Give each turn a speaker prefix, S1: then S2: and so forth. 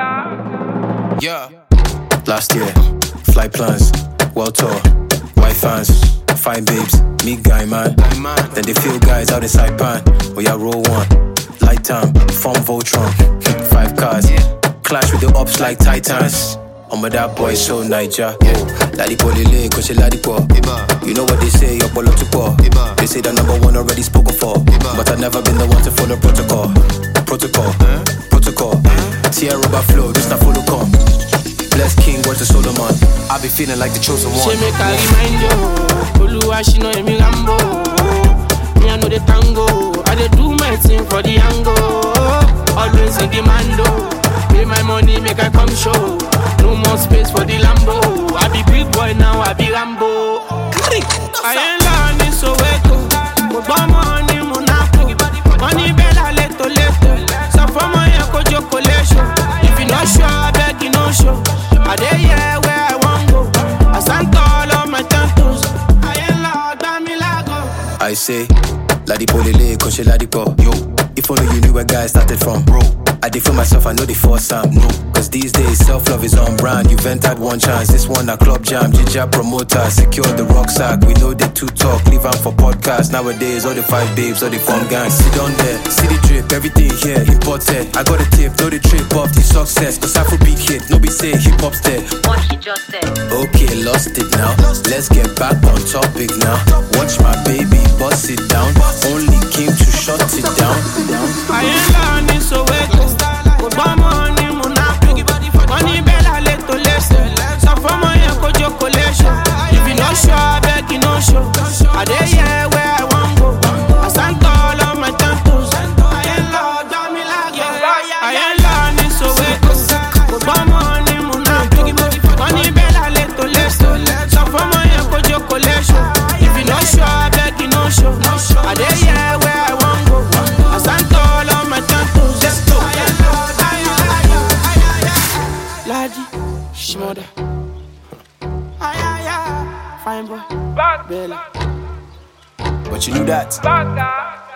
S1: Yeah. Last year, flight plans, world tour, white fans, fine babes, meet guy man. Then they feel guys out in Saipan. We are roll one, light time, form Voltron, 5 cars, clash with the ops like Titans. But that boy so Niger. Ladipo lele, cause she ladipo. You know what they say, your bolo to pour. They say the number one already spoken for. But I've never been the one to follow protocol. Protocol. Tear rubber flow, just a follow come. Bless King, words to Solomon. I be feeling like the chosen one.
S2: She make a remind you. Oluwa, she know me Rambo. Me I know the tango. I dey do my thing for the angle. Always in demando. Pay my money, make I come show. No more space for the Lambo. I be big boy now, I be Rambo. I ain't learning so echo. But money, Monaco. Money bella leto. So for my echo, chocolation. If you not sure, I beg you no show. I dey here where I want go. I stand tall on my temples. I ain't loud, damn me lago.
S1: I say, Ladipo lele, cause she ladipo. Yo, if only you knew where guys started from, bro. I did feel myself, I know the force Sam. No, cause these days self-love is on brand. You've entered one chance, this one a club jam. Ginger promoter, secure the rucksack. We know they too talk, leave am for podcast. Nowadays, all the 5 babes, all the fun gangs. Sit on there, see the drip, everything here imported. I got a tip, know the trip off the success. Cause Afrobeat hit, no be say hip-hop's dead.
S3: What he just said.
S1: Okay, lost it now. Let's get back on topic now. Watch my baby bust it down. Only came to shut it down.
S2: I ain't learning so echo. But money, Monaco. Money bella leto. So for my echo, chocolation. If you not sure, I beg you no show. I dey here where I want go. I stand tall on my temples. I ain't loud, damn me like I ain't learning so echo. But money, Monaco. Money bella leto. So for my echo, chocolation. If you not sure, I beg you no show. I dey here where I want go. I stand tall on my temples. Let's go. Ladi, Shimoda. Fine boy. Bella.
S1: But you knew that.